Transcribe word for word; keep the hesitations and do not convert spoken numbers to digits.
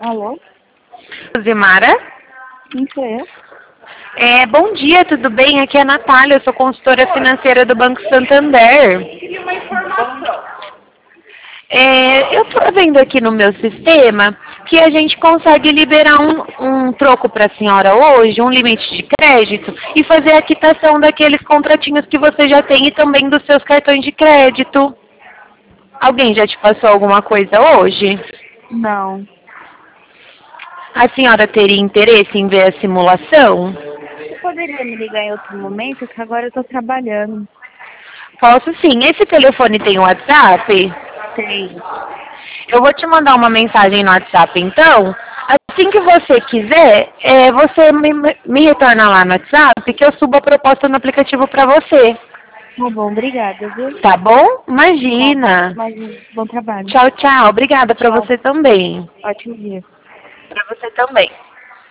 Alô? Zimara? Quem sou eu? É, bom dia, tudo bem? Aqui é a Natália, eu sou consultora financeira do Banco Santander. É, eu estou vendo aqui no meu sistema que a gente consegue liberar um, um troco para a senhora hoje, um limite de crédito, e fazer a quitação daqueles contratinhos que você já tem e também dos seus cartões de crédito. Alguém já te passou alguma coisa hoje? Não. A senhora teria interesse em ver a simulação? Você poderia me ligar em outro momento, que agora eu tô trabalhando. Posso sim. Esse telefone tem WhatsApp? Tem. Eu vou te mandar uma mensagem no WhatsApp, então. Assim que você quiser, é, você me, me retorna lá no WhatsApp que eu subo a proposta no aplicativo para você. Tá bom, obrigada, viu? Tá bom? Tá. Imagina. Mas um bom trabalho. Tchau, tchau. Obrigada para Tchau. você também. Ótimo dia. Para você também.